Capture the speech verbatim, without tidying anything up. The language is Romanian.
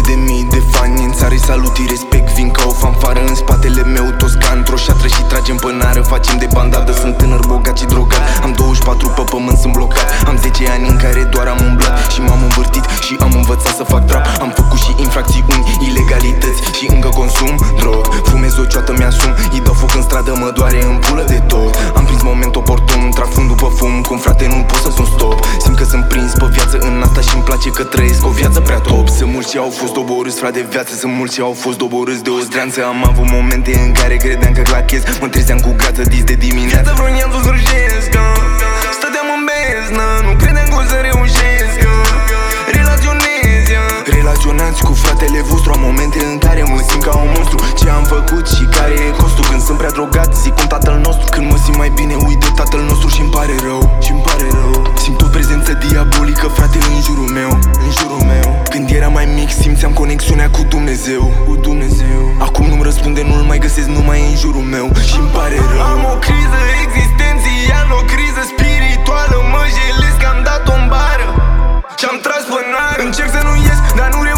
de mii de fani în țară, salut, îi respect, vin ca o fanfară în spatele meu, toți ca într-o șatră și tragem pânară, facem de bandadă. Sunt tânăr, bogat și drogat, am douăzeci și patru pe pământ, sunt blocat. Am zece ani în care doar am umblat și m-am învârtit și am învățat să fac trap. Am făcut și infracțiuni, ilegalități și încă consum drog. Fumez o cioată, mi-asum, îi dau foc în stradă, mă doare în pulă de tot. Am prins moment oportun, trag fund după fum, cum frate nu pot să spun stop. Simt că sunt prins pe viață în asta și-mi place că trăiesc o viață prea top. Sunt mulți ce au fost doborâți, frate, de viață, sunt mulți ce au fost doborâți de o zdreanță. Am avut momente în care credeam că clachez, mă trezeam cu grață dis de dimineață. Viața vroiam să zrujesc, stăteam în beznă, nu credeam că o să reușesc. Relaționez, relaționați cu fratele vostru, am momente în care mă simt ca un monstru. Ce am făcut și care e costul? Când sunt prea drogat, zic cum tatăl nostru. Când mă simt mai bine, uit de tatăl nostru și-mi pare rău, și-mi pare rău. Simt o prezență diabolică, frate, în jurul meu, în jurul meu. Când eram mai mic, simțeam conexiunea cu Dumnezeu, cu Dumnezeu. Acum nu-mi răspunde, nu-l mai găsesc, numai în jurul meu și-mi pare rău. Am o criză existențială, o criză spirituală. Mă jelesc că am dat-o în bară și-am tras până. Încerc să nu ies, dar nu